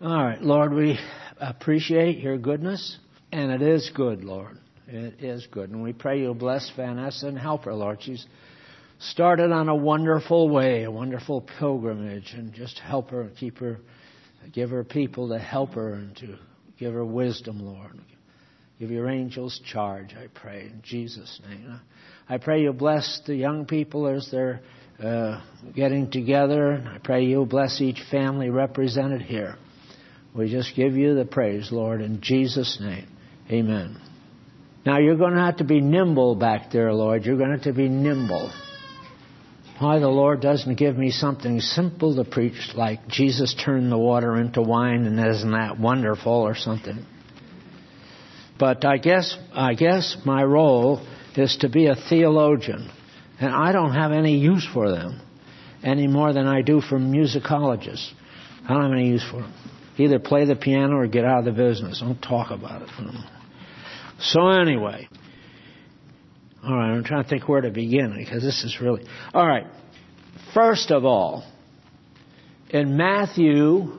All right, Lord, we appreciate your goodness, and it is good, Lord. It is good. And we pray you'll bless Vanessa and help her, Lord. She's started on a wonderful way, a wonderful pilgrimage, and just help her, keep her, give her people to help her and to give her wisdom, Lord. Give your angels charge, I pray, in Jesus' name. I pray you'll bless the young people as they're getting together. I pray you'll bless each family represented here. We just give you the praise, Lord, in Jesus' name. Amen. Now, you're going to have to be nimble back there, Lord. You're going to have to be nimble. Why the Lord doesn't give me something simple to preach, like Jesus turned the water into wine, and isn't that wonderful, or something. But I guess my role is to be a theologian. And I don't have any use for them any more than I do for musicologists. I don't have any use for them. Either play the piano or get out of the business. Don't talk about it. So anyway. All right, I'm trying to think where to begin, because this is really... All right. First of all, in Matthew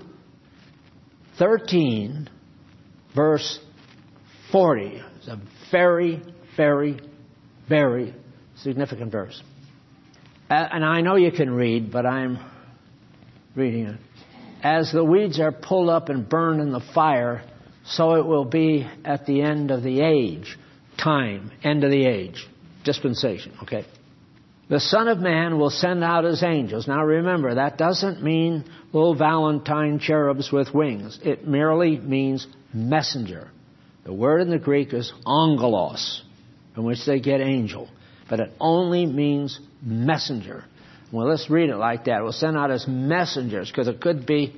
13, verse 40, it's a very, very, very significant verse. And I know you can read, but I'm reading it. As the weeds are pulled up and burned in the fire, so it will be at the end of the age. Time, end of the age. Dispensation, okay? The Son of Man will send out his angels. Now remember, that doesn't mean little Valentine cherubs with wings. It merely means messenger. The word in the Greek is angelos, from which they get angel. But it only means messenger. Well, let's read it like that. We'll send out his messengers, because it could be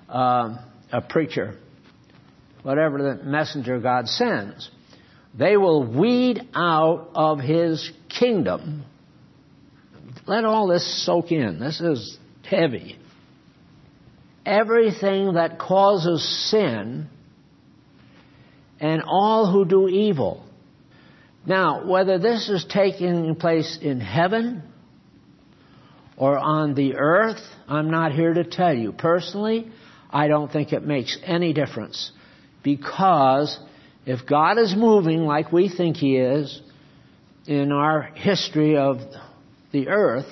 a preacher. Whatever the messenger God sends. They will weed out of his kingdom. Let all this soak in. This is heavy. Everything that causes sin and all who do evil. Now, whether this is taking place in heaven or on the earth, I'm not here to tell you. Personally, I don't think it makes any difference. Because if God is moving like we think He is in our history of the earth,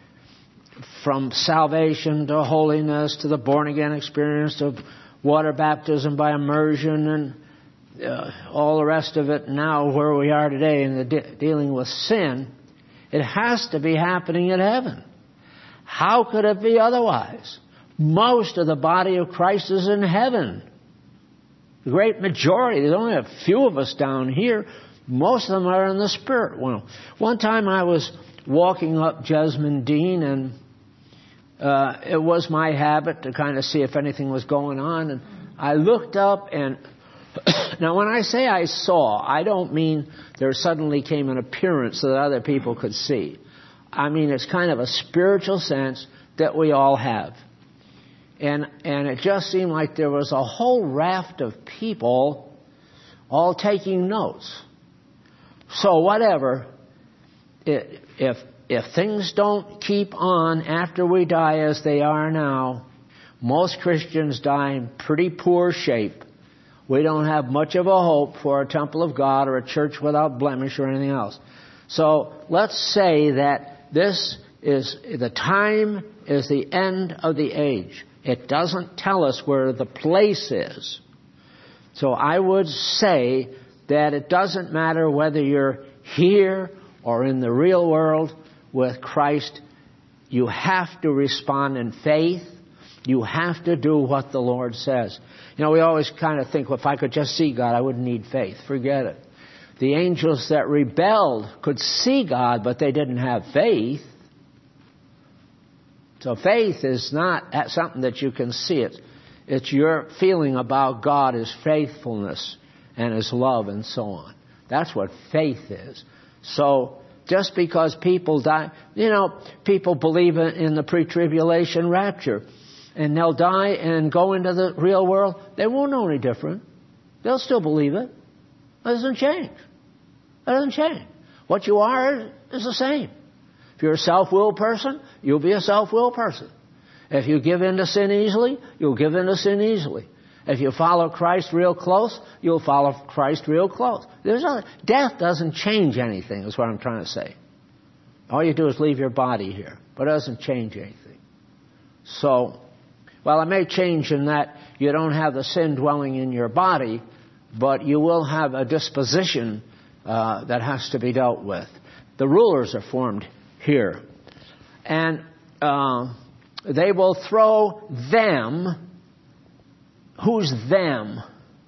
from salvation to holiness to the born-again experience to water baptism by immersion and all the rest of it, now where we are today in the dealing with sin, it has to be happening in heaven. How could it be otherwise? Most of the body of Christ is in heaven. The great majority, there's only a few of us down here. Most of them are in the spirit. Well, one time I was walking up Jesmond Dean, and it was my habit to kind of see if anything was going on. And I looked up, and now when I say I saw, I don't mean there suddenly came an appearance so that other people could see. I mean it's kind of a spiritual sense that we all have. And it just seemed like there was a whole raft of people all taking notes. So whatever, if things don't keep on after we die as they are now, most Christians die in pretty poor shape. We don't have much of a hope for a temple of God or a church without blemish or anything else. So let's say that this is the time is the end of the age. It doesn't tell us where the place is. So I would say that it doesn't matter whether you're here or in the real world with Christ. You have to respond in faith. You have to do what the Lord says. You know, we always kind of think, well, if I could just see God, I wouldn't need faith. Forget it. The angels that rebelled could see God, but they didn't have faith. So faith is not something that you can see. It's your feeling about God, His faithfulness and His love and so on. That's what faith is. So just because people die, you know, people believe in the pre-tribulation rapture, and they'll die and go into the real world, they won't know any different. They'll still believe it. It doesn't change. It doesn't change. What you are is the same. If you're a self-willed person, you'll be a self-willed person. If you give in to sin easily, you'll give in to sin easily. If you follow Christ real close, you'll follow Christ real close. Death doesn't change anything, is what I'm trying to say. All you do is leave your body here, but it doesn't change anything. So, well, it may change in that you don't have the sin dwelling in your body, but you will have a disposition that has to be dealt with. The rulers are formed here. And they will throw them. Who's them?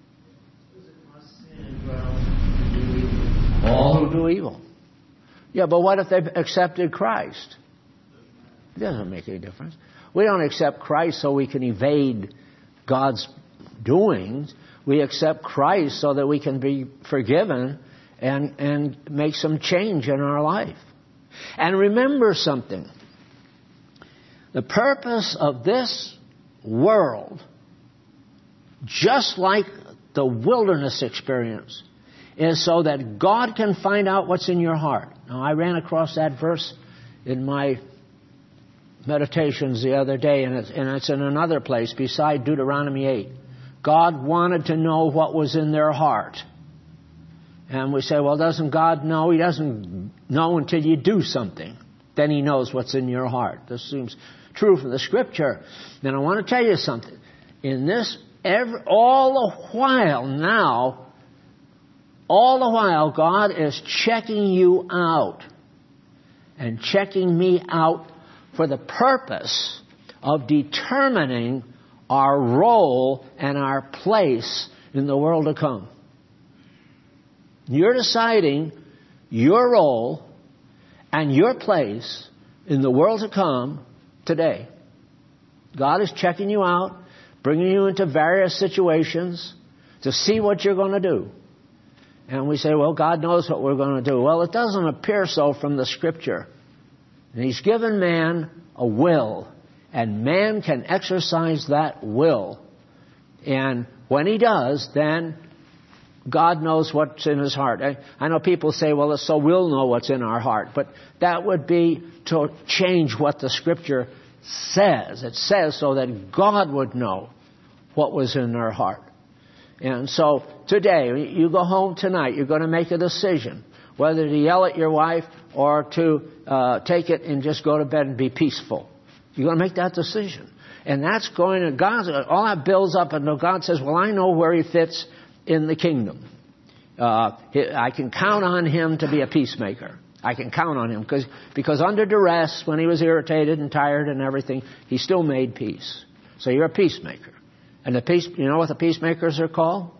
All who do evil. Yeah, but what if they've accepted Christ? It doesn't make any difference. We don't accept Christ so we can evade God's doings. We accept Christ so that we can be forgiven and make some change in our life. And remember something. The purpose of this world, just like the wilderness experience, is so that God can find out what's in your heart. Now, I ran across that verse in my meditations the other day, and it's in another place beside Deuteronomy 8. God wanted to know what was in their heart. And we say, well, doesn't God know? He doesn't know until you do something. Then He knows what's in your heart. This seems true from the Scripture. Then I want to tell you something. In this, all the while, God is checking you out and checking me out for the purpose of determining our role and our place in the world to come. You're deciding your role and your place in the world to come today. God is checking you out, bringing you into various situations to see what you're going to do. And we say, well, God knows what we're going to do. Well, it doesn't appear so from the Scripture. And He's given man a will, and man can exercise that will. And when he does, then God knows what's in his heart. I know people say, well, so we'll know what's in our heart. But that would be to change what the Scripture says. It says so that God would know what was in their heart. And so today, you go home tonight, you're going to make a decision whether to yell at your wife or to take it and just go to bed and be peaceful. You're going to make that decision. And that's going to God. All that builds up until God says, well, I know where He fits in the kingdom. I can count on Him to be a peacemaker. I can count on Him because under duress, when He was irritated and tired and everything, He still made peace. So you're a peacemaker. And you know what the peacemakers are called?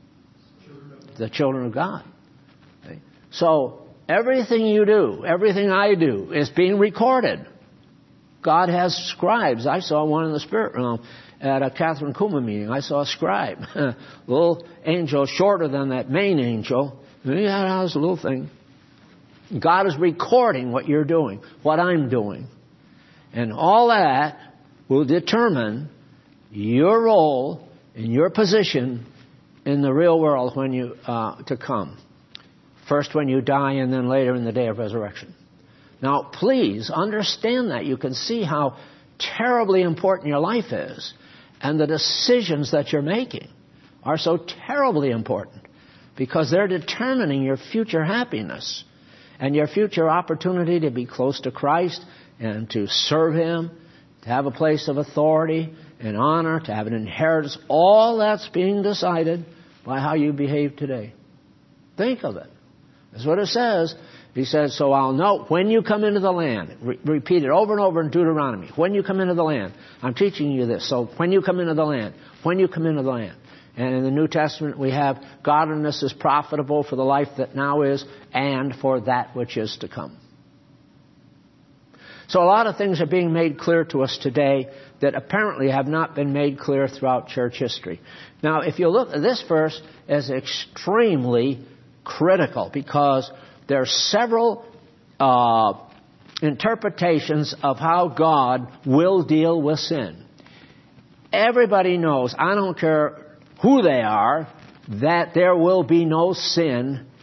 The children of God. Okay. So everything you do, everything I do is being recorded. God has scribes. I saw one in the spirit realm at a Catherine Kuma meeting. I saw a scribe. A little angel shorter than that main angel. Yeah, that was a little thing. God is recording what you're doing, what I'm doing. And all that will determine your role and your position in the real world when you to come. First when you die and then later in the day of resurrection. Now, please understand that. You can see how terribly important your life is. And the decisions that you're making are so terribly important because they're determining your future happiness and your future opportunity to be close to Christ and to serve Him, to have a place of authority and honor, to have an inheritance. All that's being decided by how you behave today. Think of it. That's what it says. He says, so I'll know when you come into the land. Repeat it over and over in Deuteronomy. When you come into the land. I'm teaching you this. So when you come into the land. When you come into the land. And in the New Testament we have godliness is profitable for the life that now is and for that which is to come. So a lot of things are being made clear to us today that apparently have not been made clear throughout church history. Now, if you look at this verse as extremely critical because there are several interpretations of how God will deal with sin. Everybody knows, I don't care who they are, that there will be no sin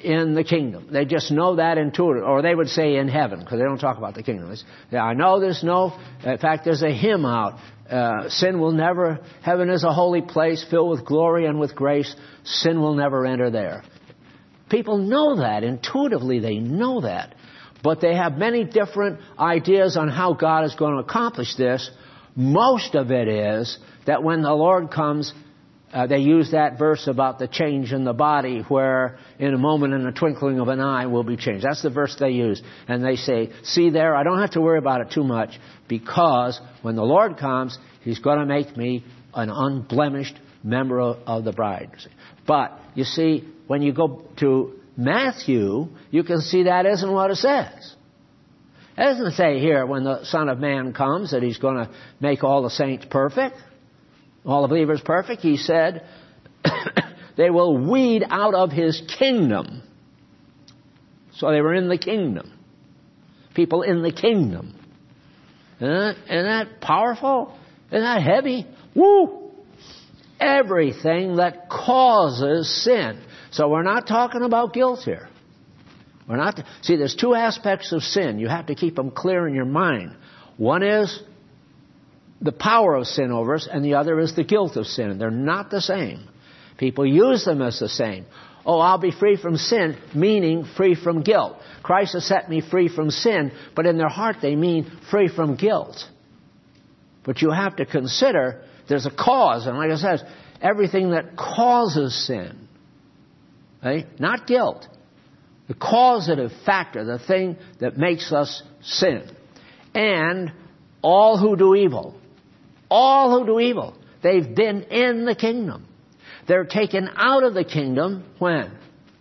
in the kingdom. They just know that intuitively. Or they would say in heaven, because they don't talk about the kingdom. I know there's no, in fact, there's a hymn out. Sin will never, heaven is a holy place filled with glory and with grace. Sin will never enter there. People know that. Intuitively, they know that. But they have many different ideas on how God is going to accomplish this. Most of it is that when the Lord comes, they use that verse about the change in the body, where in a moment, in the twinkling of an eye, will be changed. That's the verse they use. And they say, see there, I don't have to worry about it too much, because when the Lord comes, He's going to make me an unblemished member of the bride. But, you see, when you go to Matthew, you can see that isn't what it says. It doesn't say here, when the Son of Man comes, that He's going to make all the saints perfect, all the believers perfect. He said, they will weed out of His kingdom. So they were in the kingdom. People in the kingdom. Isn't that powerful? Isn't that heavy? Woo! Everything that causes sin. So we're not talking about guilt here. We're not. See, there's two aspects of sin. You have to keep them clear in your mind. One is the power of sin over us, and the other is the guilt of sin. They're not the same. People use them as the same. Oh, I'll be free from sin, meaning free from guilt. Christ has set me free from sin, but in their heart they mean free from guilt. But you have to consider there's a cause, and like I said, everything that causes sin, right? Not guilt. The causative factor, the thing that makes us sin. And all who do evil. All who do evil. They've been in the kingdom. They're taken out of the kingdom when?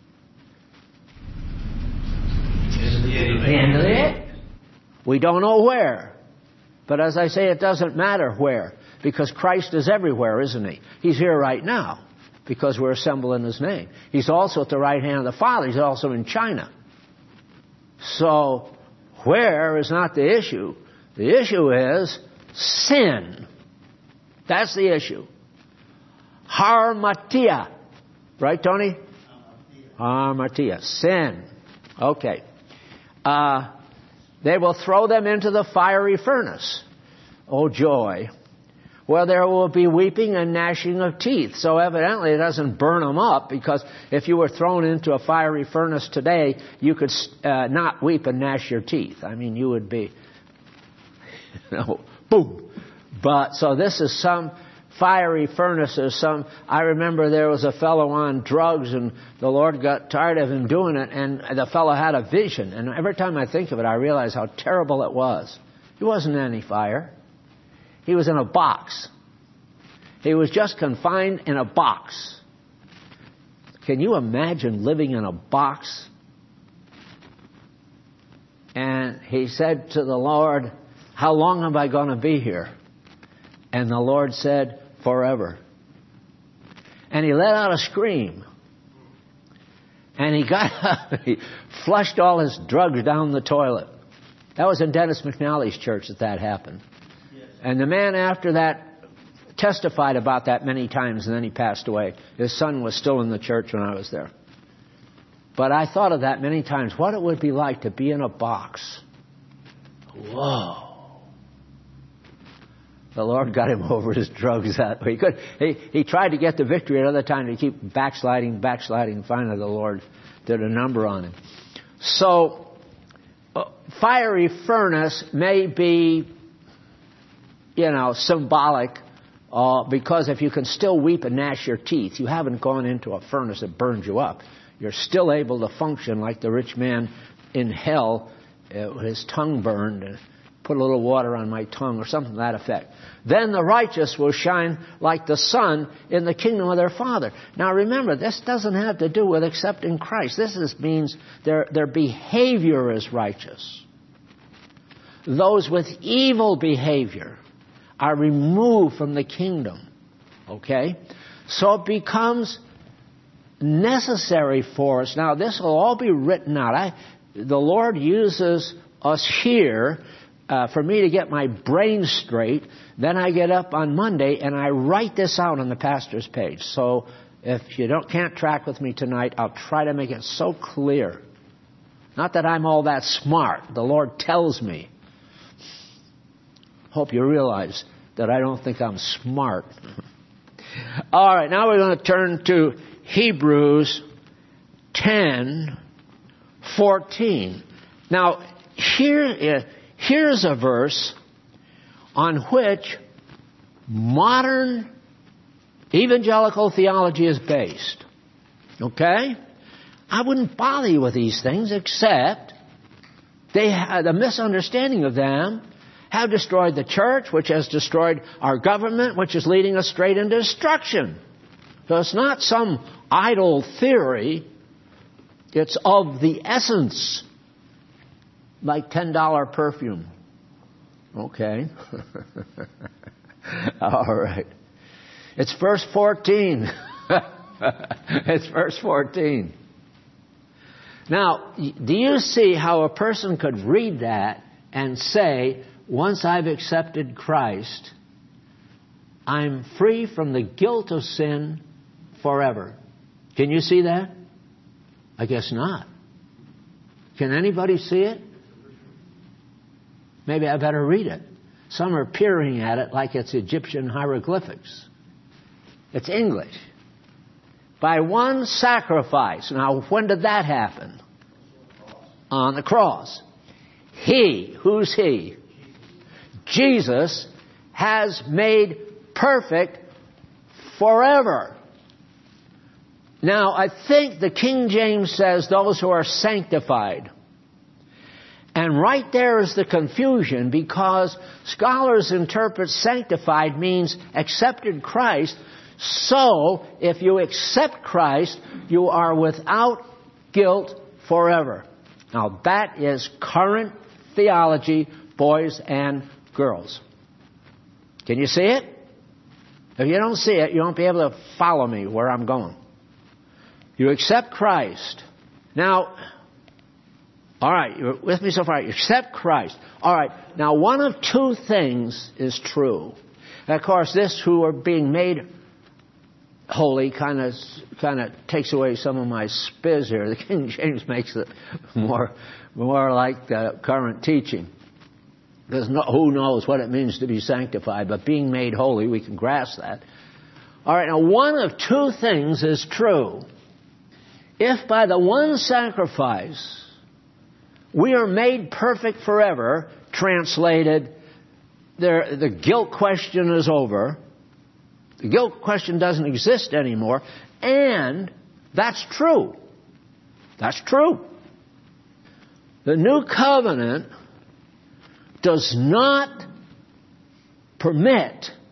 The end of it. We don't know where. But as I say, it doesn't matter where. Because Christ is everywhere, isn't He? He's here right now. Because we're assembled in His name. He's also at the right hand of the Father. He's also in China. So, where is not the issue. The issue is sin. That's the issue. Harmatia. Right, Tony? Harmatia. Sin. Okay. They will throw them into the fiery furnace. Oh, joy. Well, there will be weeping and gnashing of teeth. So evidently it doesn't burn them up, because if you were thrown into a fiery furnace today, you could not weep and gnash your teeth. I mean, you would be, boom. But so this is some fiery furnace. I remember there was a fellow on drugs, and the Lord got tired of him doing it, and the fellow had a vision. And every time I think of it, I realize how terrible it was. He wasn't in any fire. He was in a box. He was just confined in a box. Can you imagine living in a box? And he said to the Lord, how long am I going to be here? And the Lord said, forever. And he let out a scream. And he got up, he flushed all his drugs down the toilet. That was in Dennis McNally's church that happened. And the man after that testified about that many times, and then he passed away. His son was still in the church when I was there. But I thought of that many times, what it would be like to be in a box. Whoa. The Lord got him over his drugs that way. He tried to get the victory another time to keep backsliding. Finally, the Lord did a number on him. So, fiery furnace may be, symbolic, because if you can still weep and gnash your teeth, you haven't gone into a furnace that burns you up. You're still able to function like the rich man in hell, his tongue burned, and put a little water on my tongue, or something to that effect. Then the righteous will shine like the sun in the kingdom of their Father. Now remember, this doesn't have to do with accepting Christ. This means their behavior is righteous. Those with evil behavior are removed from the kingdom. Okay? So it becomes necessary for us. Now, this will all be written out. The Lord uses us here for me to get my brain straight. Then I get up on Monday and I write this out on the pastor's page. So If you can't track with me tonight, I'll try to make it so clear. Not that I'm all that smart. The Lord tells me. Hope you realize that I don't think I'm smart. All right, now we're going to turn to Hebrews 10:14. Now, here's a verse on which modern evangelical theology is based. Okay? I wouldn't bother you with these things except the misunderstanding of them have destroyed the church, which has destroyed our government, which is leading us straight into destruction. So it's not some idle theory. It's of the essence. Like $10 perfume. Okay. All right. It's verse 14. It's verse 14. Now, do you see how a person could read that and say, once I've accepted Christ, I'm free from the guilt of sin forever? Can you see that? I guess not. Can anybody see it? Maybe I better read it. Some are peering at it like it's Egyptian hieroglyphics. It's English. By one sacrifice. Now, when did that happen? On the cross. He, who's he? Jesus has made perfect forever. Now, I think the King James says those who are sanctified. And right there is the confusion, because scholars interpret sanctified means accepted Christ. So, if you accept Christ, you are without guilt forever. Now, that is current theology, boys and girls. Can you see it? If you don't see it, you won't be able to follow me where I'm going. You accept Christ. Now, all right, you're with me so far. You accept Christ. All right, now one of two things is true. And of course, this who are being made holy kind of takes away some of my spiz here. The King James makes it more like the current teaching. Because who knows what it means to be sanctified, but being made holy, we can grasp that. All right, now one of two things is true. If by the one sacrifice we are made perfect forever, translated, the guilt question is over. The guilt question doesn't exist anymore. And that's true. That's true. The new covenant does not permit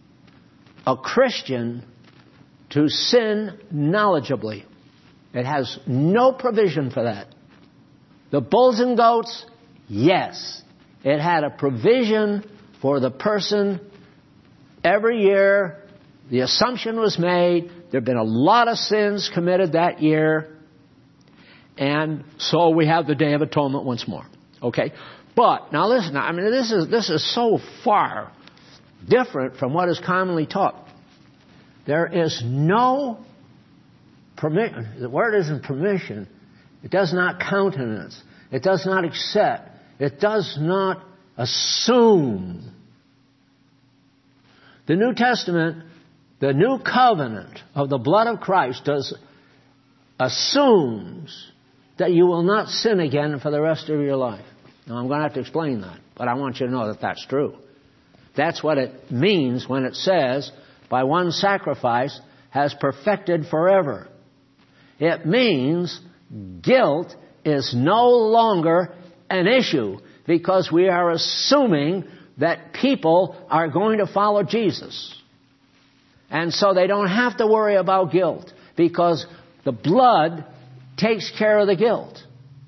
a Christian to sin knowledgeably. It has no provision for that. The bulls and goats, yes. It had a provision for the person every year. The assumption was made. There have been a lot of sins committed that year. And so we have the Day of Atonement once more. Okay? But, now listen, I mean, this is so far different from what is commonly taught. There is no permission. The word isn't permission. It does not countenance. It does not accept. It does not assume. The New Testament, the new covenant of the blood of Christ assumes that you will not sin again for the rest of your life. Now, I'm going to have to explain that, but I want you to know that that's true. That's what it means when it says, by one sacrifice has perfected forever. It means guilt is no longer an issue because we are assuming that people are going to follow Jesus. And so they don't have to worry about guilt because the blood takes care of the guilt.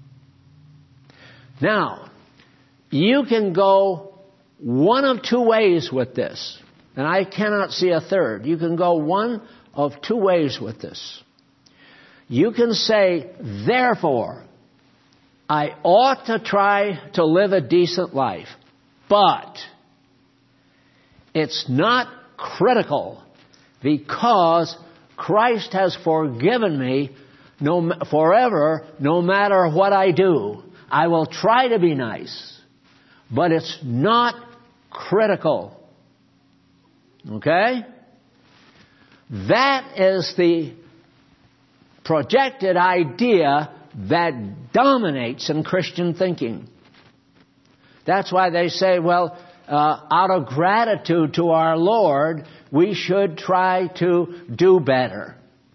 Now, you can go one of two ways with this, and I cannot see a third. You can go one of two ways with this. You can say, therefore, I ought to try to live a decent life, but it's not critical because Christ has forgiven me forever, no matter what I do. I will try to be nice, but it's not critical. Okay? That is the projected idea that dominates in Christian thinking. That's why they say, well, out of gratitude to our Lord, we should try to do better.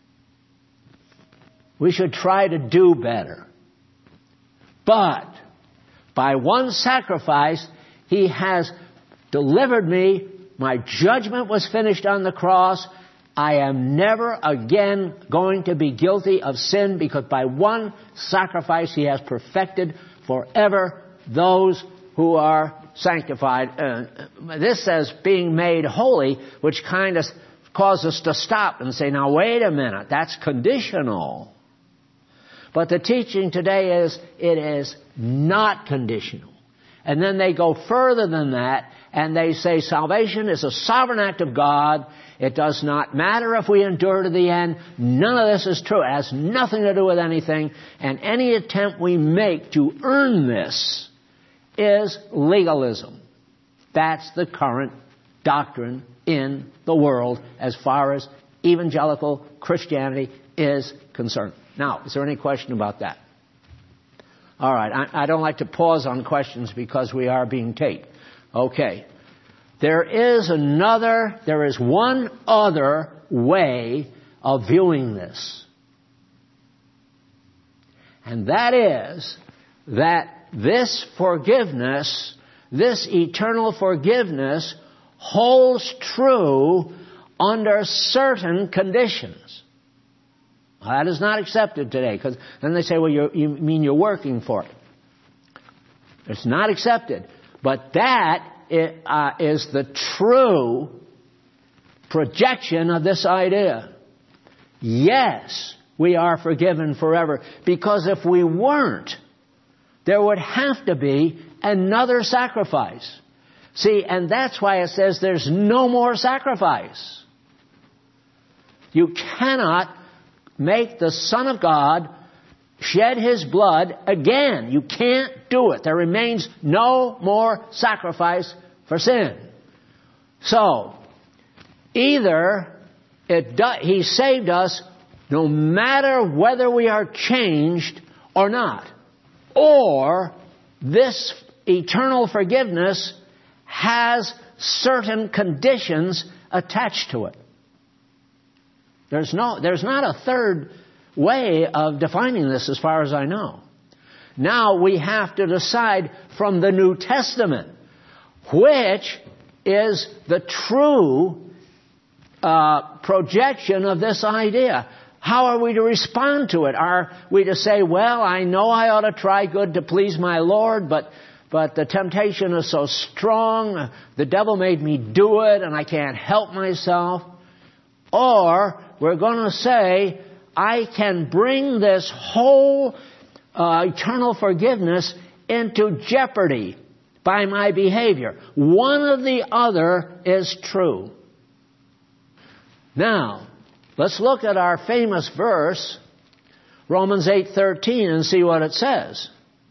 We should try to do better. But by one sacrifice, He has delivered me. My judgment was finished on the cross. I am never again going to be guilty of sin, because by one sacrifice He has perfected forever those who are sanctified. This says being made holy, which kind of causes us to stop and say, now wait a minute, that's conditional. But the teaching today is it is not conditional. And then they go further than that, and they say salvation is a sovereign act of God. It does not matter if we endure to the end. None of this is true. It has nothing to do with anything. And any attempt we make to earn this is legalism. That's the current doctrine in the world as far as evangelical Christianity is concerned. Now, is there any question about that? All right. I don't like to pause on questions because we are being taped. Okay. There is one other way of viewing this. And that is that this forgiveness, this eternal forgiveness, holds true under certain conditions. Now, that is not accepted today, because then they say, well, you mean you're working for it. It's not accepted. But that is the true projection of this idea. Yes, we are forgiven forever, because if we weren't, there would have to be another sacrifice. See, and that's why it says there's no more sacrifice. You cannot make the Son of God shed His blood again. You can't do it. There remains no more sacrifice for sin. So, either He saved us no matter whether we are changed or not, or this eternal forgiveness has certain conditions attached to it. There's not a third way of defining this as far as I know. Now we have to decide from the New Testament which is the true projection of this idea. How are we to respond to it? Are we to say, well, I know I ought to try good to please my Lord, but the temptation is so strong, the devil made me do it, and I can't help myself? Or we're going to say, I can bring this whole eternal forgiveness into jeopardy by my behavior. One or the other is true. Now, let's look at our famous verse, Romans 8:13, and see what it says.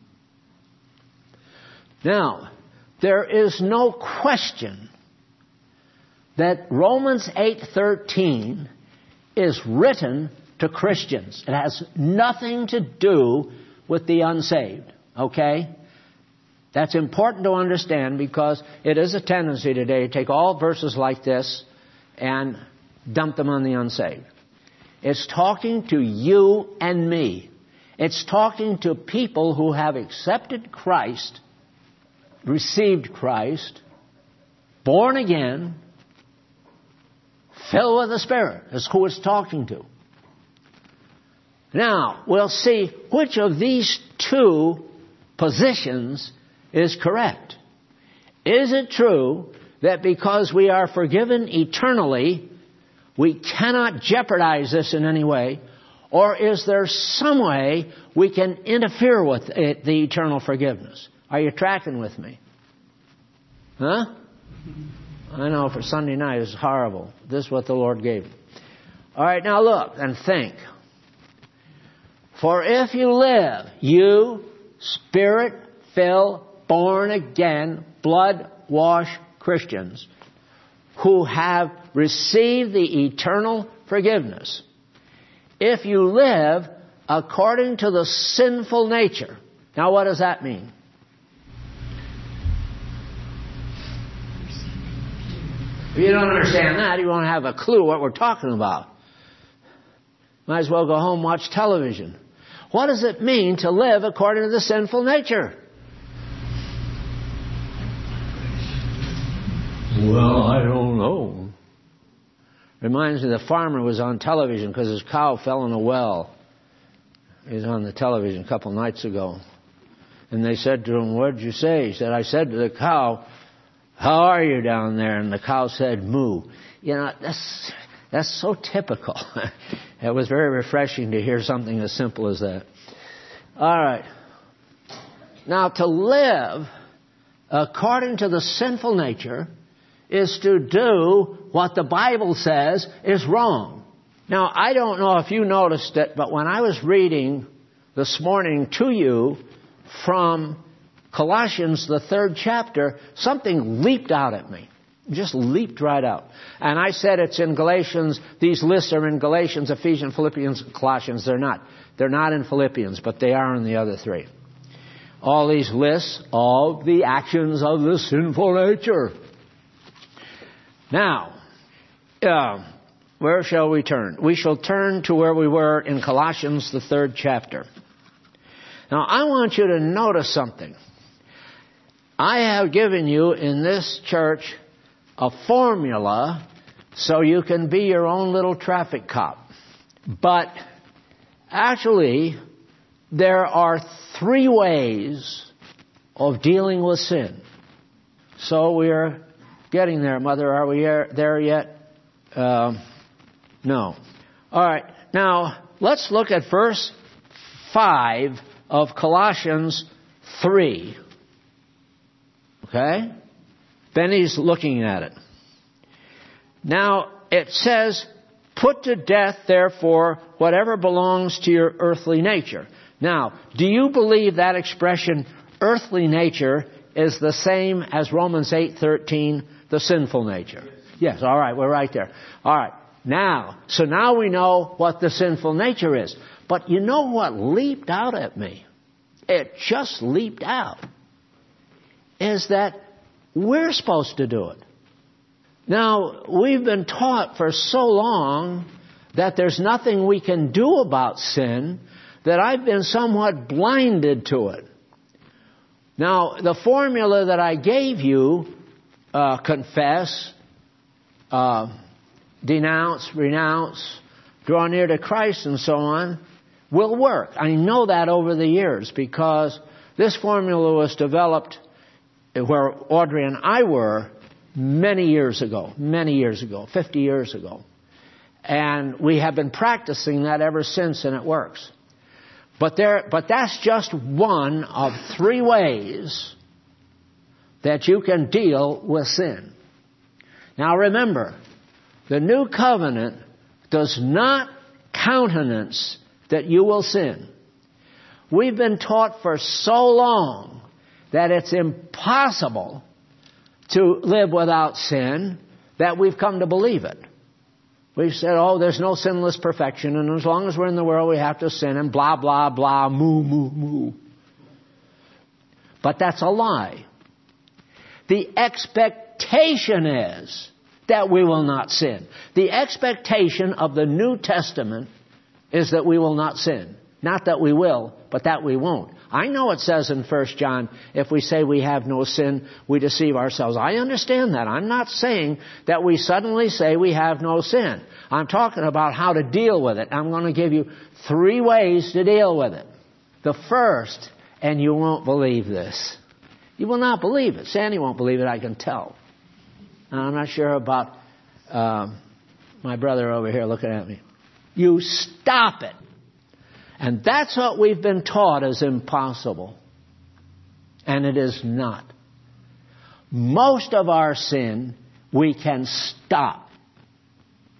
Now, there is no question that Romans 8:13 is written to Christians. It has nothing to do with the unsaved. Okay? That's important to understand, because it is a tendency today to take all verses like this and dump them on the unsaved. It's talking to you and me. It's talking to people who have accepted Christ, received Christ, born again, filled with the Spirit. That's who it's talking to. Now, we'll see which of these two positions is correct. Is it true that because we are forgiven eternally, we cannot jeopardize this in any way? Or is there some way we can interfere with the eternal forgiveness? Are you tracking with me? Huh? I know for Sunday night it's horrible. This is what the Lord gave me. All right, now look and think. For if you live, you, Spirit-filled, born-again, blood-washed Christians who have received the eternal forgiveness, if you live according to the sinful nature. Now what does that mean? If you don't understand that, you won't have a clue what we're talking about. Might as well go home and watch television. What does it mean to live according to the sinful nature? Well, I don't know. Reminds me the farmer was on television because his cow fell in a well. He was on the television a couple nights ago. And they said to him, "What did you say?" He said, "I said to the cow, 'How are you down there?' And the cow said, 'Moo.'" You know, that's so typical. It was very refreshing to hear something as simple as that. All right. Now, to live according to the sinful nature is to do what the Bible says is wrong. Now, I don't know if you noticed it, but when I was reading this morning to you from Colossians, the 3rd chapter, something leaped out at me. It just leaped right out. And I said it's in Galatians. These lists are in Galatians, Ephesians, Philippians, Colossians. They're not. They're not in Philippians, but they are in the other three. All these lists of the actions of the sinful nature. Now, where shall we turn? We shall turn to where we were in Colossians, the 3rd chapter. Now, I want you to notice something. I have given you in this church a formula so you can be your own little traffic cop. But actually, there are 3 ways of dealing with sin. So we're getting there, Mother. Are we there yet? No. All right. Now, let's look at verse 5 of Colossians 3. Okay? Benny's looking at it. Now, it says, "Put to death, therefore, whatever belongs to your earthly nature." Now, do you believe that expression, earthly nature, is the same as Romans 8:13, the sinful nature? Yes, all right, we're right there. All right, now we know what the sinful nature is. But you know what leaped out at me? It just leaped out. Is that we're supposed to do it. Now, we've been taught for so long that there's nothing we can do about sin that I've been somewhat blinded to it. Now, the formula that I gave you, confess, denounce, renounce, draw near to Christ and so on, will work. I know that over the years because this formula was developed where Audrey and I were many years ago, 50 years ago. And we have been practicing that ever since, and it works. But that's just one of 3 ways that you can deal with sin. Now remember, the new covenant does not countenance that you will sin. We've been taught for so long that it's impossible to live without sin that we've come to believe it. We've said, oh, there's no sinless perfection, and as long as we're in the world, we have to sin, and blah, blah, blah, moo, moo, moo. But that's a lie. The expectation is that we will not sin. The expectation of the New Testament is that we will not sin. Not that we will, but that we won't. I know it says in 1 John, if we say we have no sin, we deceive ourselves. I understand that. I'm not saying that we suddenly say we have no sin. I'm talking about how to deal with it. I'm going to give you 3 ways to deal with it. The first, and you won't believe this. You will not believe it. Sandy won't believe it, I can tell. And I'm not sure about my brother over here looking at me. You stop it. And that's what we've been taught is impossible. And it is not. Most of our sin we can stop.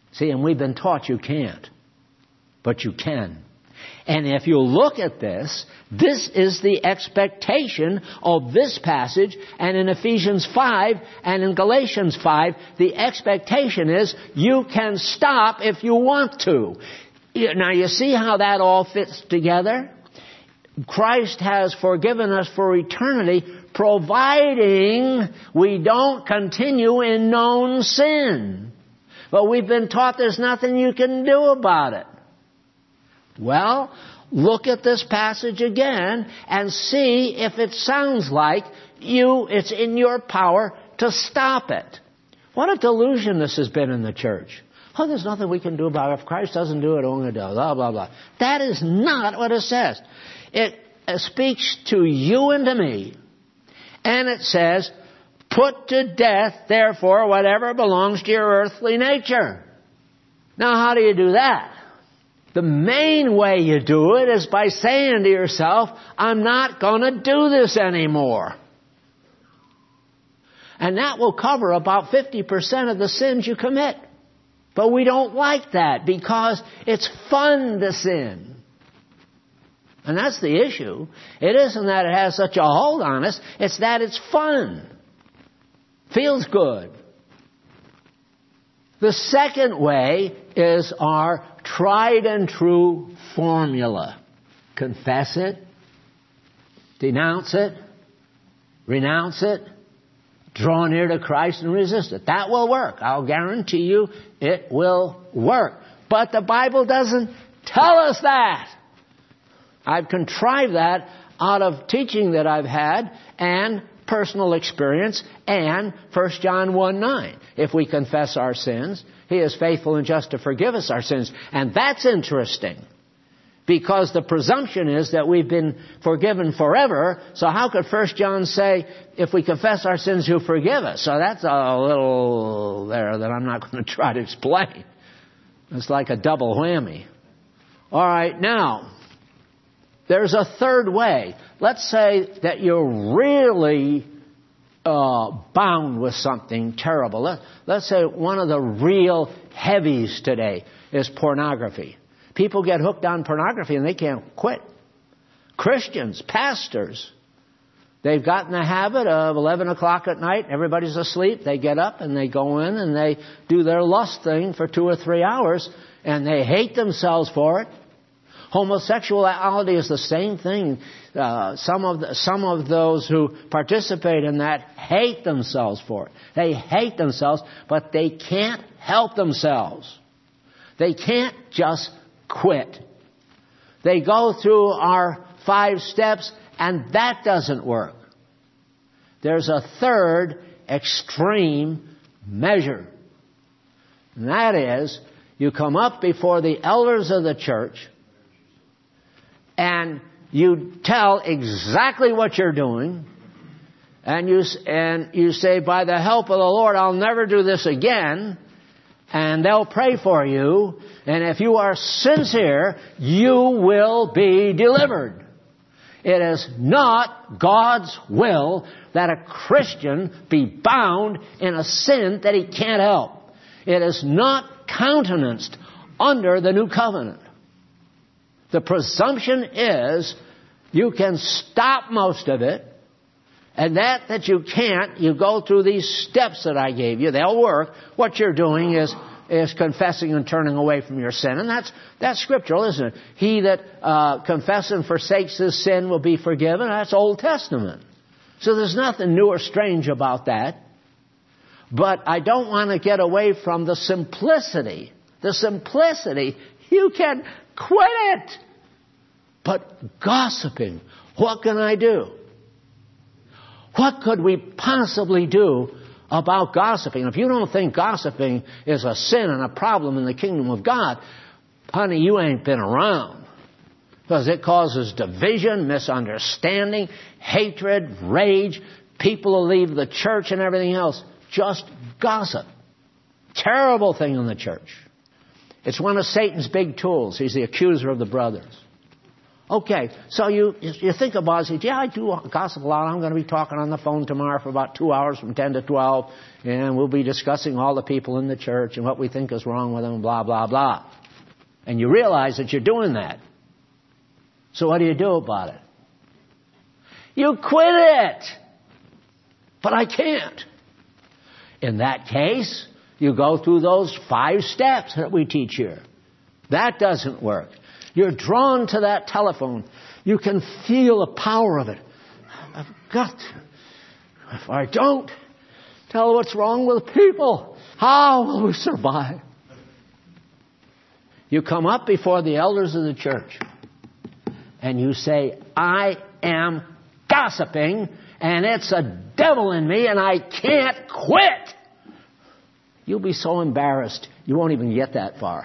See, and we've been taught you can't. But you can. And if you look at this, this is the expectation of this passage. And in Ephesians 5 and in Galatians 5, the expectation is you can stop if you want to. Now you see how that all fits together? Christ has forgiven us for eternity, providing we don't continue in known sin. But we've been taught there's nothing you can do about it. Well, look at this passage again and see if it sounds like it's in your power to stop it. What a delusion this has been in the church. Oh, there's nothing we can do about it. If Christ doesn't do it, only does. Blah, blah, blah. That is not what it says. It speaks to you and to me. And it says, put to death, therefore, whatever belongs to your earthly nature. Now, how do you do that? The main way you do it is by saying to yourself, I'm not going to do this anymore. And that will cover about 50% of the sins you commit. But we don't like that because it's fun to sin. And that's the issue. It isn't that it has such a hold on us. It's that it's fun. Feels good. The second way is our tried and true formula. Confess it, denounce it, renounce it, draw near to Christ and resist it. That will work. I'll guarantee you it will work. But the Bible doesn't tell us that. I've contrived that out of teaching that I've had and personal experience and 1 John 1:9. If we confess our sins, He is faithful and just to forgive us our sins. And that's interesting because the presumption is that we've been forgiven forever. So how could 1 John say, if we confess our sins, He'll forgive us? So that's a little there that I'm not going to try to explain. It's like a double whammy. All right, now, there's a third way. Let's say that you're really bound with something terrible. Let's say one of the real heavies today is pornography. People get hooked on pornography and they can't quit. Christians, pastors, they've gotten the habit of 11 o'clock at night, everybody's asleep, they get up and they go in and they do their lust thing for 2 or 3 hours and they hate themselves for it. Homosexuality is the same thing. Some of those who participate in that hate themselves for it. They hate themselves, but they can't help themselves. They can't just quit. They go through our 5 steps, and that doesn't work. There's a third extreme measure. And that is, you come up before the elders of the church, and you tell exactly what you're doing, and you say, by the help of the Lord, I'll never do this again, and they'll pray for you, and if you are sincere, you will be delivered. It is not God's will that a Christian be bound in a sin that he can't help. It is not countenanced under the new covenant. The presumption is you can stop most of it, and that you can't, you go through these steps that I gave you. They'll work. What you're doing is confessing and turning away from your sin. And that's scriptural, isn't it? He that confesses and forsakes his sin will be forgiven. That's Old Testament. So there's nothing new or strange about that. But I don't want to get away from the simplicity. The simplicity, you can quit it. But gossiping, what can I do? What could we possibly do about gossiping? If you don't think gossiping is a sin and a problem in the kingdom of God, honey, you ain't been around. Because it causes division, misunderstanding, hatred, rage. People will leave the church and everything else. Just gossip. Terrible thing in the church. It's one of Satan's big tools. He's the accuser of the brothers. Okay, so you think about it. Yeah, I do gossip a lot. I'm going to be talking on the phone tomorrow for about 2 hours from 10 to 12, and we'll be discussing all the people in the church and what we think is wrong with them, blah, blah, blah. And you realize that you're doing that. So what do you do about it? You quit it. But I can't. In that case, you go through those 5 steps that we teach here. That doesn't work. You're drawn to that telephone. You can feel the power of it. I've got to. If I don't tell what's wrong with people, how will we survive? You come up before the elders of the church and you say, I am gossiping and it's a devil in me and I can't quit. You'll be so embarrassed you won't even get that far.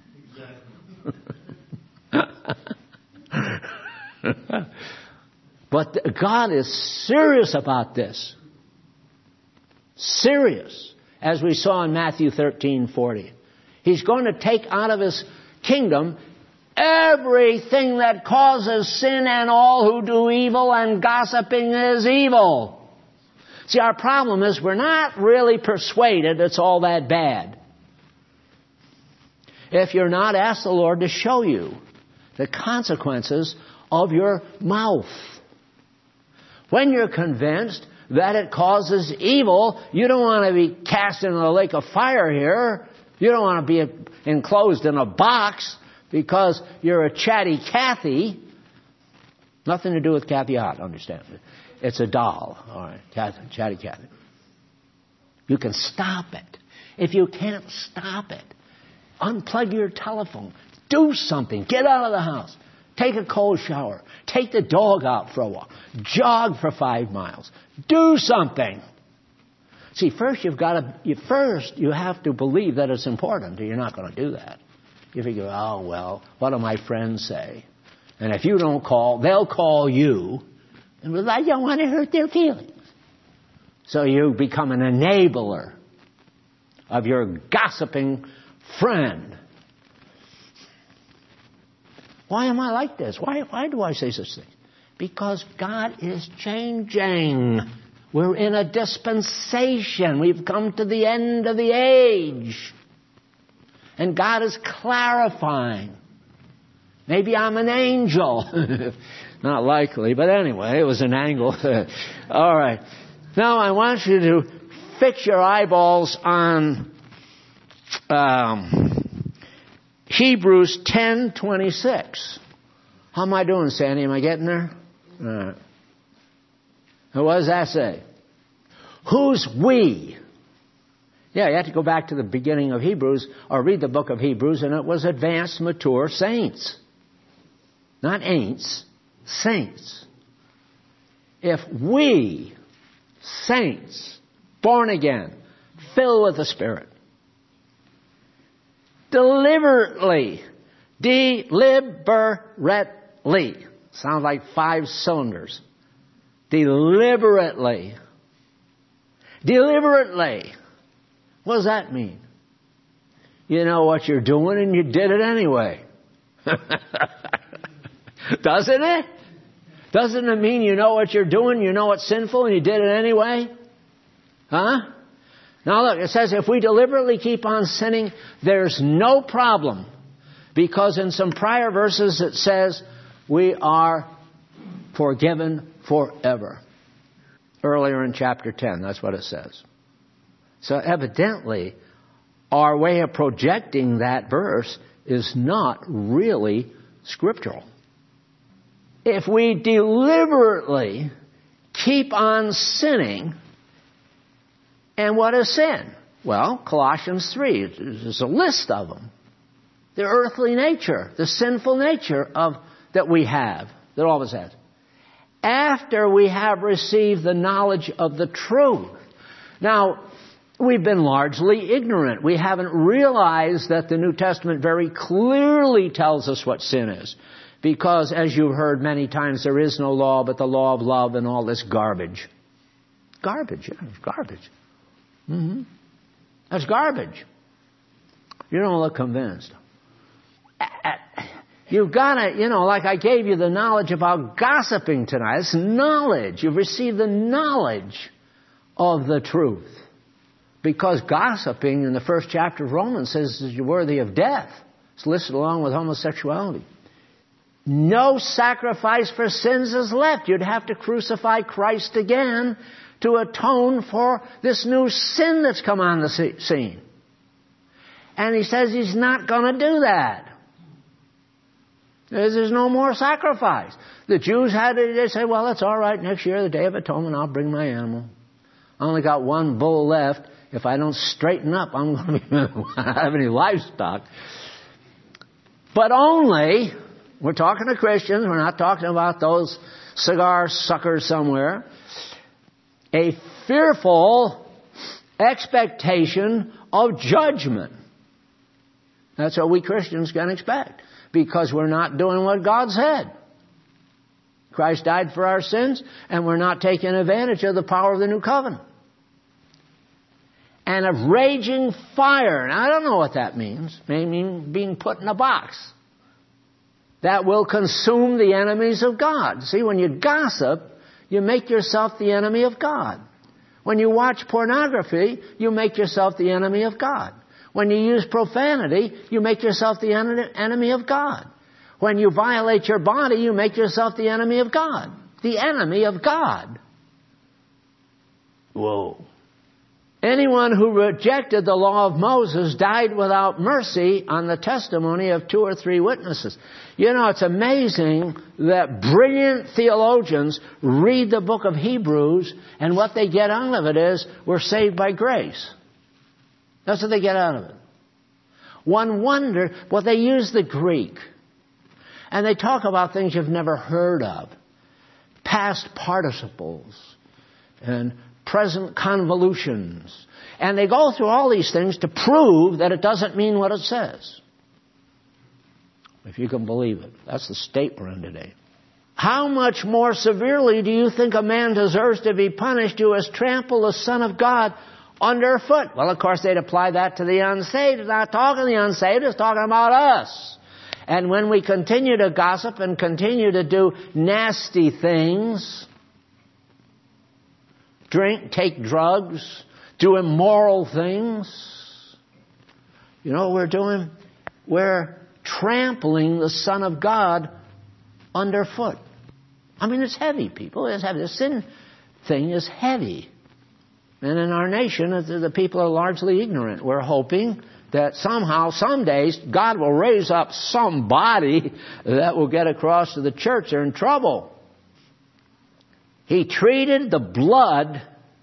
But God is serious about this. Serious. As we saw in Matthew 13:40. He's going to take out of His kingdom everything that causes sin and all who do evil, and gossiping is evil. See, our problem is we're not really persuaded it's all that bad. If you're not, ask the Lord to show you the consequences of your mouth. When you're convinced that it causes evil, you don't want to be cast into the lake of fire here. You don't want to be enclosed in a box because you're a chatty Cathy. Nothing to do with Kathy Hart, understand. It's a doll. All right, chatty Cathy. You can stop it. If you can't stop it, unplug your telephone. Do something. Get out of the house. Take a cold shower. Take the dog out for a walk. Jog for 5 miles. Do something. See, first you have to believe that it's important, or you're not going to do that. You figure, oh, well, what do my friends say? And if you don't call, they'll call you. And I don't want to hurt their feelings. So you become an enabler of your gossiping friend. Why am I like this? Why do I say such things? Because God is changing. We're in a dispensation. We've come to the end of the age. And God is clarifying. Maybe I'm an angel. Not likely, but anyway, it was an angle. All right. Now I want you to fix your eyeballs on Hebrews 10:26. How am I doing, Sandy? Am I getting there? All right. Now, what does that say? Who's we? Yeah, you have to go back to the beginning of Hebrews or read the book of Hebrews, and it was advanced, mature saints. Not ain'ts, saints. If we, saints, born again, filled with the Spirit, deliberately, sounds like 5 cylinders. Deliberately. What does that mean? You know what you're doing and you did it anyway. Doesn't it? Doesn't it mean you know what you're doing, you know it's sinful, and you did it anyway? Huh? Now look, it says if we deliberately keep on sinning, there's no problem. Because in some prior verses it says we are forgiven forever. Earlier in chapter 10, that's what it says. So evidently, our way of projecting that verse is not really scriptural. If we deliberately keep on sinning, and what is sin? Well, Colossians 3, there's a list of them. The earthly nature, the sinful nature that we have, that all of us have. After we have received the knowledge of the truth. Now, we've been largely ignorant. We haven't realized that the New Testament very clearly tells us what sin is. Because, as you've heard many times, there is no law but the law of love and all this garbage. Garbage, yeah, it's garbage. Mm-hmm. That's garbage. You don't look convinced. You've got to, like I gave you the knowledge about gossiping tonight. It's knowledge. You've received the knowledge of the truth. Because gossiping in the first chapter of Romans says you're worthy of death. It's listed along with homosexuality. No sacrifice for sins is left. You'd have to crucify Christ again to atone for this new sin that's come on the scene. And he says he's not going to do that. There's no more sacrifice. The Jews they say, well, that's all right. Next year, the Day of Atonement, I'll bring my animal. I only got one bull left. If I don't straighten up, I'm going to have any livestock. But only, we're talking to Christians, we're not talking about those cigar suckers somewhere, a fearful expectation of judgment. That's what we Christians can expect, because we're not doing what God said. Christ died for our sins, and we're not taking advantage of the power of the new covenant. And of raging fire. Now, I don't know what that means. It may mean being put in a box. That will consume the enemies of God. See, when you gossip, you make yourself the enemy of God. When you watch pornography, you make yourself the enemy of God. When you use profanity, you make yourself the enemy of God. When you violate your body, you make yourself the enemy of God. The enemy of God. Whoa. Anyone who rejected the law of Moses died without mercy on the testimony of 2 or 3 witnesses. It's amazing that brilliant theologians read the book of Hebrews, and what they get out of it is, we're saved by grace. That's what they get out of it. One wonder, they use the Greek. And they talk about things you've never heard of. Past participles and present convolutions. And they go through all these things to prove that it doesn't mean what it says. If you can believe it. That's the state we're in today. How much more severely do you think a man deserves to be punished who has trampled the Son of God underfoot? Well, of course, they'd apply that to the unsaved. It's not talking to the unsaved, it's talking about us. And when we continue to gossip and continue to do nasty things, drink, take drugs, do immoral things, what we're doing? We're trampling the Son of God underfoot. I mean, it's heavy, people. It's heavy. The sin thing is heavy. And in our nation, the people are largely ignorant. We're hoping that somehow, some days, God will raise up somebody that will get across to the church. They're in trouble. He treated the blood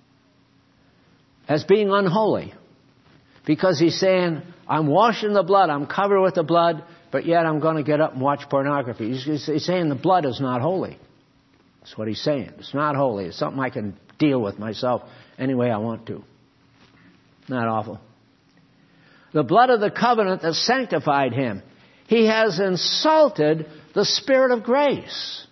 as being unholy. Because he's saying, I'm washing the blood, I'm covered with the blood, but yet I'm going to get up and watch pornography. He's saying the blood is not holy. That's what he's saying. It's not holy. It's something I can deal with myself any way I want to. Not awful. The blood of the covenant that sanctified him. He has insulted the Spirit of grace.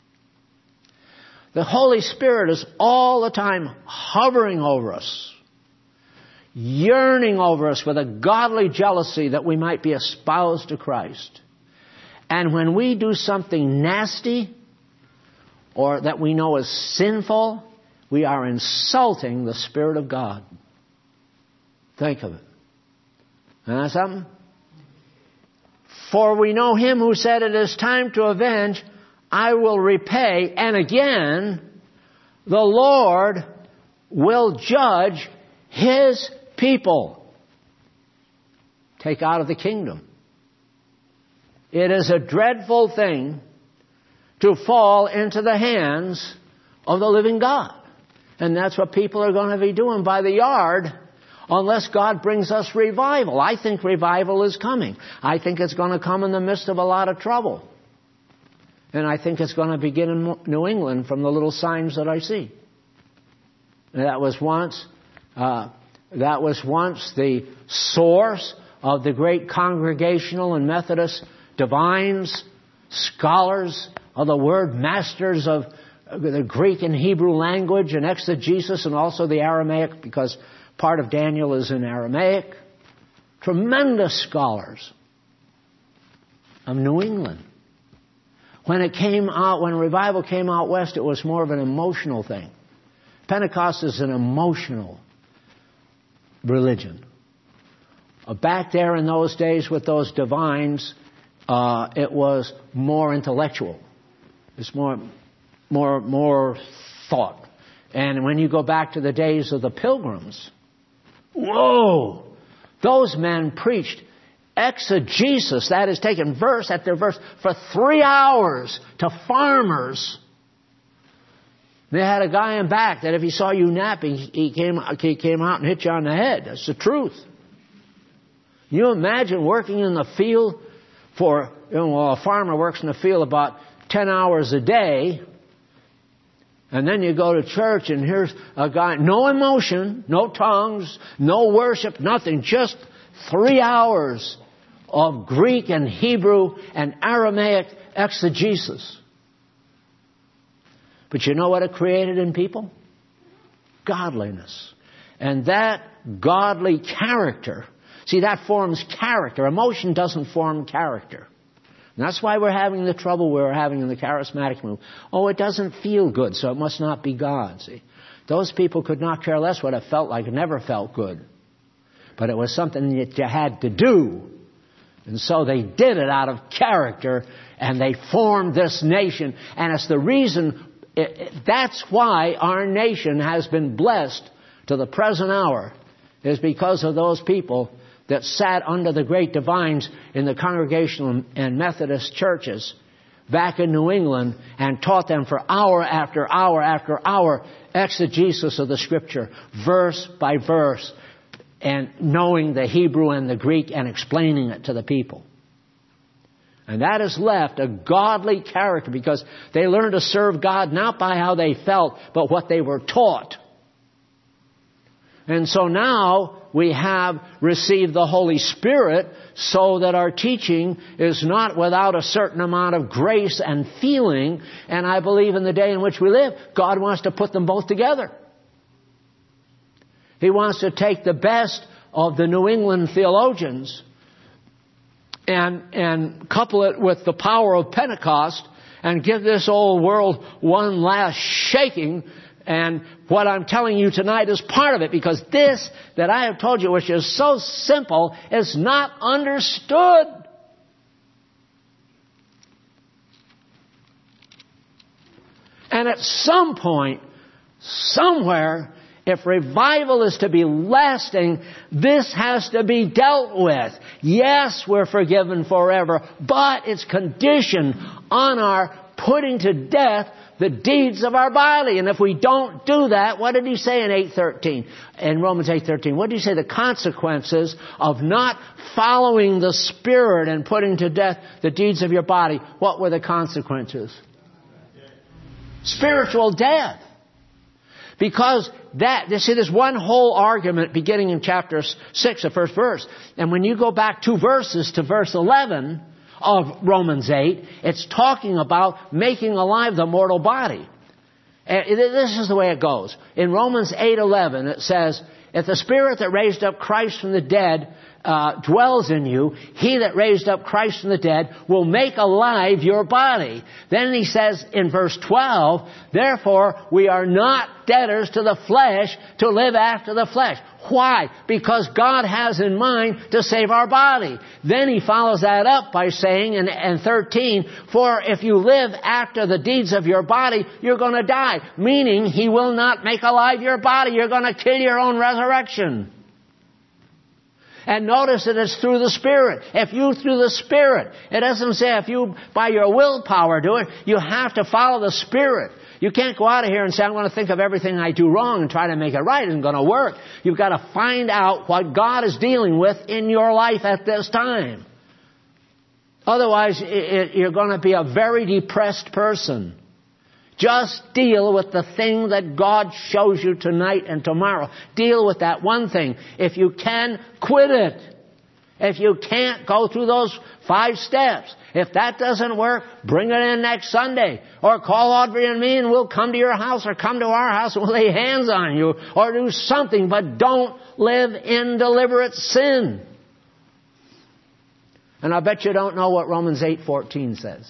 The Holy Spirit is all the time hovering over us, yearning over us with a godly jealousy that we might be espoused to Christ. And when we do something nasty or that we know is sinful, we are insulting the Spirit of God. Think of it. Isn't that something? For we know him who said, it is time to avenge, I will repay. And again, the Lord will judge his people. Take out of the kingdom. It is a dreadful thing to fall into the hands of the living God. And that's what people are going to be doing by the yard unless God brings us revival. I think revival is coming. I think it's going to come in the midst of a lot of trouble. And I think it's going to begin in New England from the little signs that I see. That was once the source of the great Congregational and Methodist divines, scholars of the Word, masters of the Greek and Hebrew language and exegesis, and also the Aramaic, because part of Daniel is in Aramaic. Tremendous scholars. of New England. When revival came out west, it was more of an emotional thing. Pentecost is an emotional religion. Back there in those days with those divines, it was more intellectual. It's more thought. And when you go back to the days of the Pilgrims, whoa! Those men preached exegesis, that is, taking verse after verse for 3 hours to farmers. They had a guy in back that if he saw you napping, he came out and hit you on the head. That's the truth. You imagine working in the field a farmer works in the field about 10 hours a day, and then you go to church and here's a guy, no emotion, no tongues, no worship, nothing, just 3 hours of Greek and Hebrew and Aramaic exegesis. But you know what it created in people? Godliness. And that godly character, see, that forms character. Emotion doesn't form character. And that's why we're having the trouble we're having in the charismatic movement. Oh, it doesn't feel good, so it must not be God. See, those people could not care less what it felt like. It never felt good. But it was something that you had to do. And so they did it out of character, and they formed this nation. And it's the reason, that's why our nation has been blessed to the present hour, is because of those people that sat under the great divines in the Congregational and Methodist churches back in New England and taught them for hour after hour after hour exegesis of the Scripture, verse by verse, and knowing the Hebrew and the Greek and explaining it to the people. And that has left a godly character because they learned to serve God not by how they felt, but what they were taught. And so now we have received the Holy Spirit so that our teaching is not without a certain amount of grace and feeling. And I believe in the day in which we live, God wants to put them both together. He wants to take the best of the New England theologians and couple it with the power of Pentecost and give this old world one last shaking. And what I'm telling you tonight is part of it, because this that I have told you, which is so simple, is not understood. And at some point, somewhere, if revival is to be lasting, this has to be dealt with. Yes, we're forgiven forever, but it's conditioned on our putting to death the deeds of our body. And if we don't do that, what did he say in 8:13? In Romans 8:13, what did he say? The consequences of not following the Spirit and putting to death the deeds of your body. What were the consequences? Spiritual death. Because you see, there's one whole argument beginning in chapter 6, the first verse. And when you go back 2 verses to verse 11 of Romans 8, it's talking about making alive the mortal body. And this is the way it goes. In Romans 8:11, it says, if the Spirit that raised up Christ from the dead dwells in you, He that raised up Christ from the dead will make alive your body. Then he says in verse 12, therefore we are not debtors to the flesh to live after the flesh. Why? Because God has in mind to save our body. Then he follows that up by saying in 13, for if you live after the deeds of your body, you're going to die. Meaning He will not make alive your body. You're going to kill your own resurrection. And notice that it's through the Spirit. If you through the Spirit, it doesn't say if you by your willpower do it. You have to follow the Spirit. You can't go out of here and say, I'm going to think of everything I do wrong and try to make it right. It isn't going to work. You've got to find out what God is dealing with in your life at this time. Otherwise, you're going to be a very depressed person. Just deal with the thing that God shows you tonight and tomorrow. Deal with that one thing. If you can, quit it. If you can't, go through those 5 steps. If that doesn't work, bring it in next Sunday. Or call Audrey and me and we'll come to your house or come to our house and we'll lay hands on you. Or do something, but don't live in deliberate sin. And I bet you don't know what Romans 8:14 says.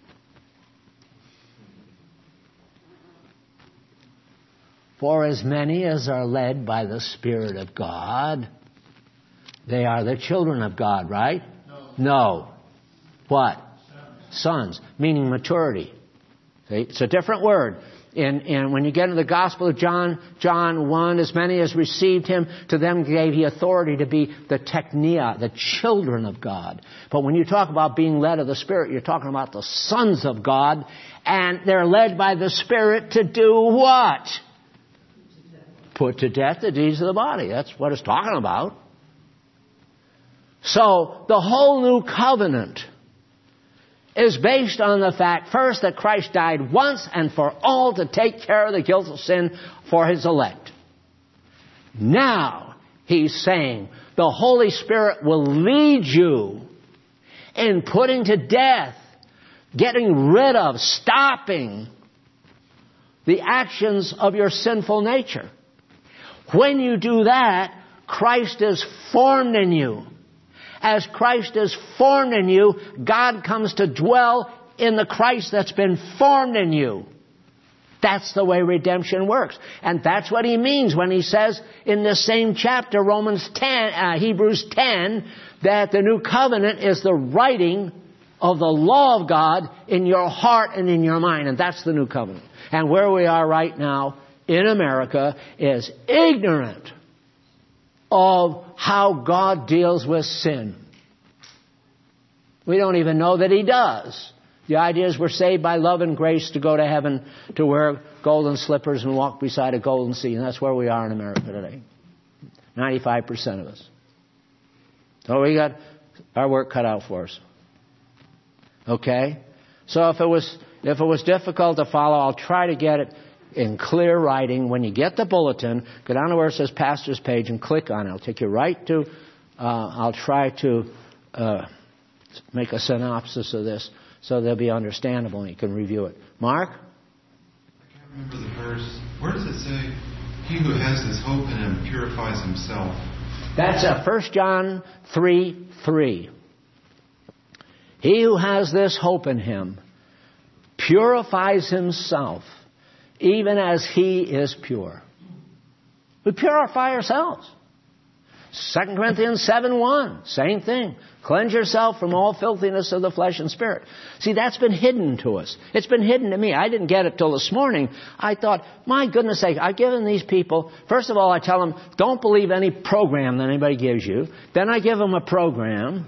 For as many as are led by the Spirit of God, they are the children of God, right? No. What? Sons, meaning maturity. See? It's a different word. And when you get into the Gospel of John 1, as many as received him, to them gave he authority to be the teknia, the children of God. But when you talk about being led of the Spirit, you're talking about the sons of God, and they're led by the Spirit to do what? Put to death the deeds of the body. That's what it's talking about. So, the whole new covenant is based on the fact, first, that Christ died once and for all to take care of the guilt of sin for his elect. Now, he's saying, the Holy Spirit will lead you in putting to death, getting rid of, stopping the actions of your sinful nature. When you do that, Christ is formed in you. As Christ is formed in you, God comes to dwell in the Christ that's been formed in you. That's the way redemption works. And that's what he means when he says in this same chapter, Hebrews 10, that the new covenant is the writing of the law of God in your heart and in your mind. And that's the new covenant. And where we are right now in America is ignorant of how God deals with sin. We don't even know that he does. The idea is we're saved by love and grace to go to heaven, to wear golden slippers and walk beside a golden sea. And that's where we are in America today. 95% of us. So we got our work cut out for us. Okay? So if it was difficult to follow, I'll try to get it in clear writing. When you get the bulletin, go down to where it says Pastor's Page and click on it. It'll take you right to, I'll try to make a synopsis of this so they'll be understandable and you can review it. Mark? I can't remember the verse. Where does it say, he who has this hope in him purifies himself? That's 1 John 3:3. He who has this hope in him purifies himself, even as he is pure. We purify ourselves. 2 Corinthians 7:1, same thing. Cleanse yourself from all filthiness of the flesh and spirit. See, that's been hidden to us. It's been hidden to me. I didn't get it till this morning. I thought, my goodness sake, I've given these people, first of all, I tell them, don't believe any program that anybody gives you. Then I give them a program.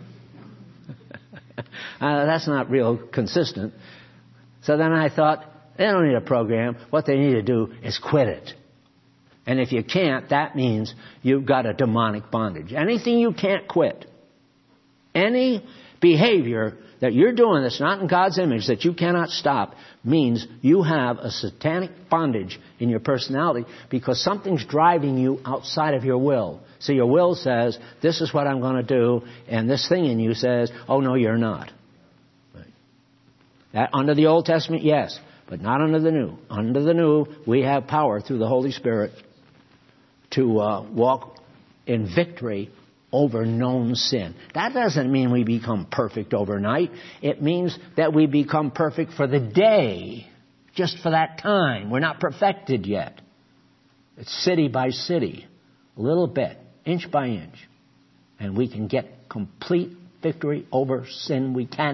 That's not real consistent. So then I thought, they don't need a program. What they need to do is quit it. And if you can't, that means you've got a demonic bondage. Anything you can't quit, any behavior that you're doing that's not in God's image, that you cannot stop, means you have a satanic bondage in your personality because something's driving you outside of your will. So your will says, this is what I'm going to do, and this thing in you says, oh no, you're not. Right. That under the Old Testament, yes. But not under the New. Under the New, we have power through the Holy Spirit to walk in victory over known sin. That doesn't mean we become perfect overnight. It means that we become perfect for the day, just for that time. We're not perfected yet. It's city by city, a little bit, inch by inch. And we can get complete victory over sin. We can.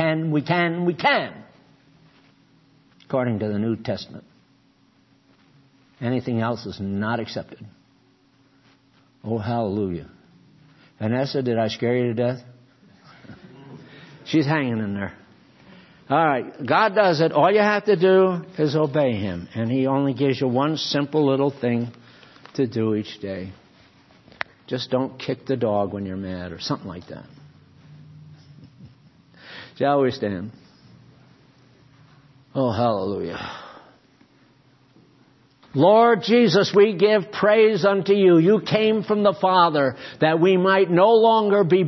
According to the New Testament. Anything else is not accepted. Oh, hallelujah. Vanessa, did I scare you to death? She's hanging in there. All right. God does it. All you have to do is obey him. And he only gives you one simple little thing to do each day. Just don't kick the dog when you're mad or something like that. Shall we stand? Oh, hallelujah. Lord Jesus, we give praise unto you. You came from the Father that we might no longer be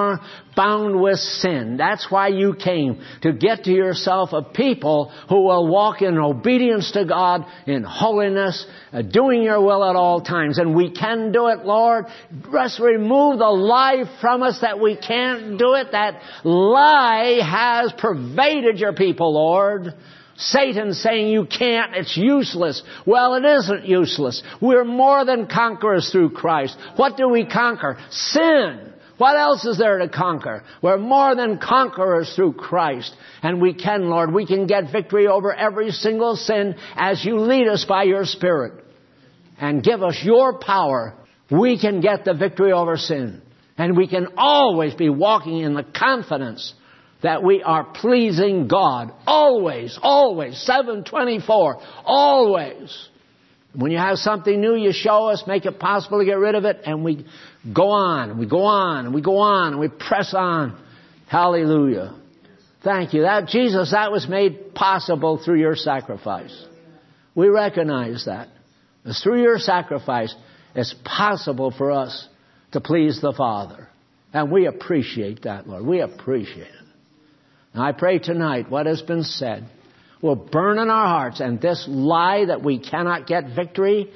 bound with sin. That's why you came, to get to yourself a people who will walk in obedience to God, in holiness, doing your will at all times. And we can do it, Lord. Just remove the lie from us that we can't do it. That lie has pervaded your people, Lord. Satan saying you can't, it's useless. Well, it isn't useless. We're more than conquerors through Christ. What do we conquer? Sin. What else is there to conquer? We're more than conquerors through Christ. And we can, Lord, we can get victory over every single sin as you lead us by your Spirit. And give us your power. We can get the victory over sin. And we can always be walking in the confidence that we are pleasing God. Always, always. 7/24. Always. When you have something new, you show us, make it possible to get rid of it, and we go on, and we go on, and we go on, and we press on. Hallelujah. Thank you. That Jesus, that was made possible through your sacrifice. We recognize that. It's through your sacrifice, it's possible for us to please the Father. And we appreciate that, Lord. We appreciate it. Now I pray tonight what has been said will burn in our hearts, and this lie that we cannot get victory,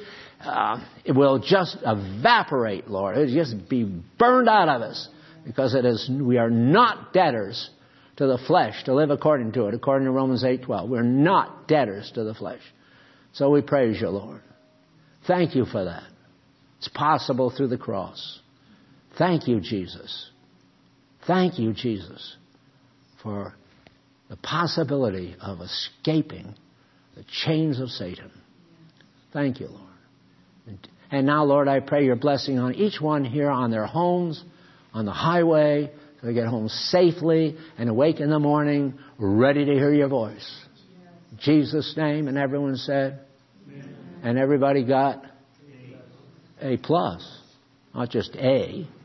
it will just evaporate, Lord. It will just be burned out of us, because we are not debtors to the flesh to live according to it, according to Romans 8:12. We're not debtors to the flesh. So we praise you, Lord. Thank you for that. It's possible through the cross. Thank you, Jesus. Thank you, Jesus, for the possibility of escaping the chains of Satan. Thank you, Lord. And now, Lord, I pray your blessing on each one here, on their homes, on the highway, so they get home safely and awake in the morning, ready to hear your voice. In Jesus' name, and everyone said, amen. And everybody got A+, not just A.